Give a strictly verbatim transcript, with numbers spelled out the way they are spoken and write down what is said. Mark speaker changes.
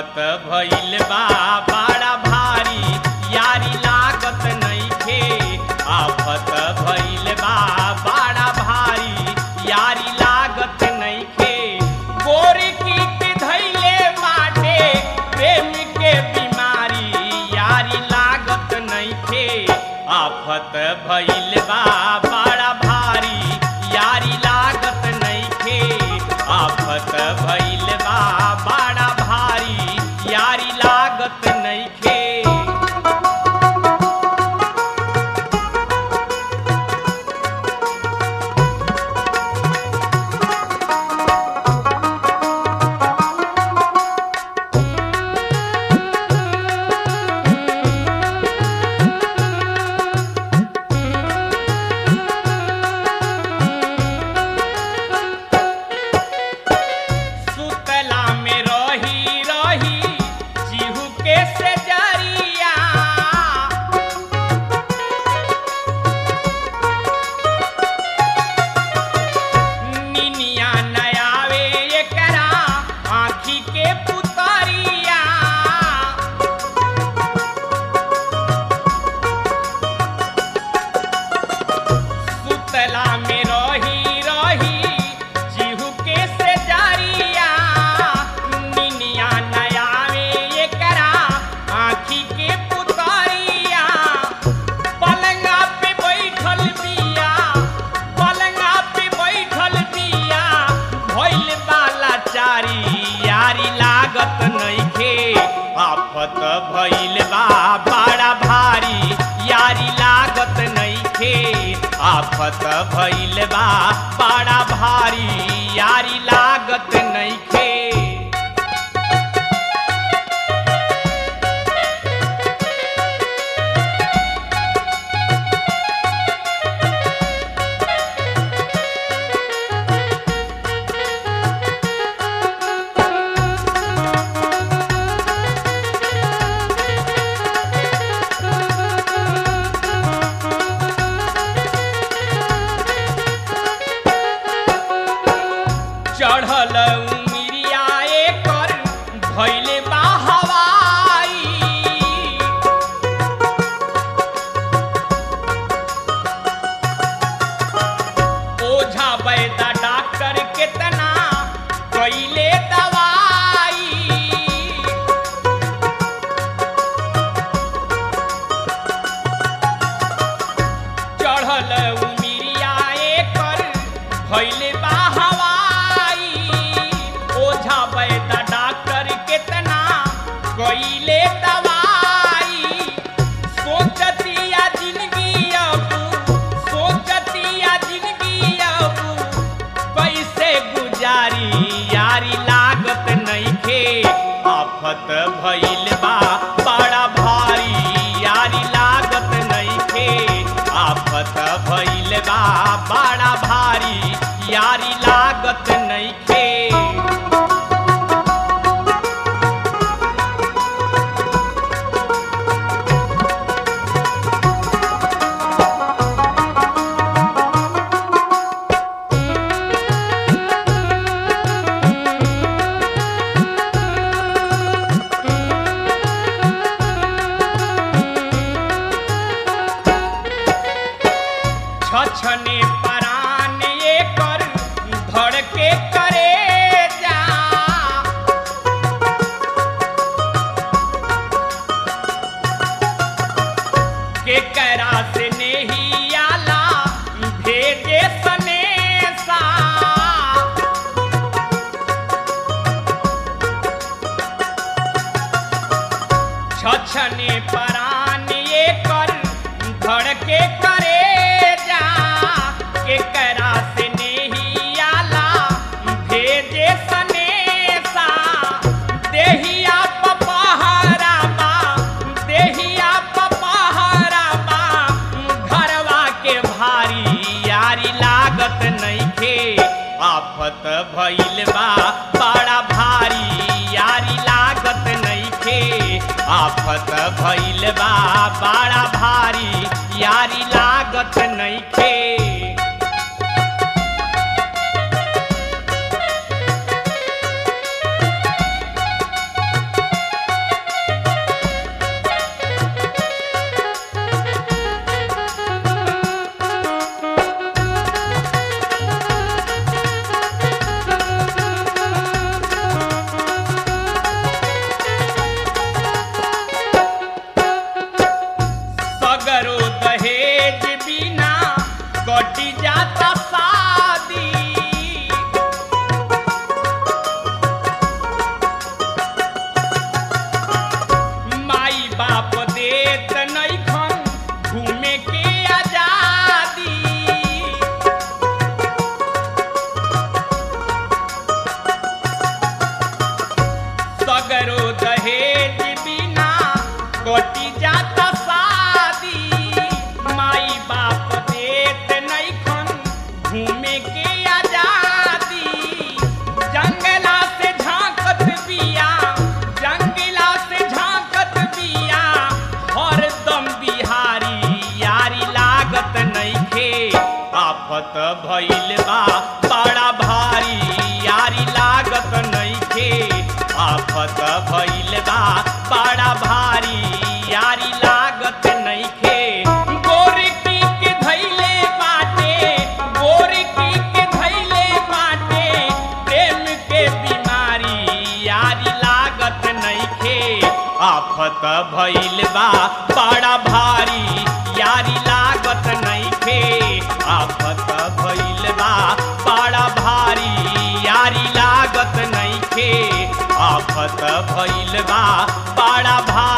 Speaker 1: आफत भइल बा बड़ा भारी यारी लागत नइखे। आफत भइल बा बड़ा भारी यारी लागत नइखे। गोरी की धइले बाटे प्रेम के बीमारी यारी लागत नइखे। आफत भइल बा बड़ा भारी यारी लागत नइखे। आफत भइल बा बड़ा भारी यारी लागत नइखे। सुतला में रही रही जीहू के से जरिया। निनिया नयावे एकरा आँखी के पुतरिया। सुतला में रही रही जीहू के से जरिया। निनिया नयावे एकरा आँखी के पुतरिया। पलंगा पे बैठल बिया पलंगा पे बैठल बिया भइल बाला चारी यारी लागत नइखे। आफत भइल बा बड़ा भारी यारी लागत नइखे। आफत भइल बा बड़ा भारी यारी लागत नइखे। चढ़ल उमिरिया एकर भइले बा हवाई। ओझा वैद्य डॉक्टर केतना कइले दवाई। चढ़ल उमिरिया एकर भइले बा हवाई। ओझा वैद्य डॉक्टर केतना कइले दवाई। सोचतिया जिंदगी अब सोचतिया जिंदगी अब कैसे गुजारी यारी लागत नइखे। आफत भइल बा बड़ा भारी यारी लागत नइखे। आफत भइल बा बड़ा भारी यारी लागत नइखे। छछने परान एकर धड़के करेजा। केकरा से नहीं आला भेजे सनेसा। छछने परान एकर धड़के करेजा। केकरा से नहीं आला भेजे सनेसा। देहिया पपहरा बा देहिया पपहरा बा घरवा के भारी यारी लागत नइखे। आफत भइल बा बड़ा भारी यारी लागत नइखे। आफत भइल बा बड़ा भारी यारी लागत नइखे। आफत भइल बा बड़ा भारी यारी लागत नइखे आफत भइल बा बड़ा भारी यारी लागत नइखे गोरकी के धैले बाटे गोरकी के धैले बाटे प्रेम के बीमारी यारी लागत नइखे आफत भइल बा बड़ा भारी यारी लागत नइखे आफत भइल बा बड़ा भारी यारी लागत नइखे आफत भइल बा बड़ा भारी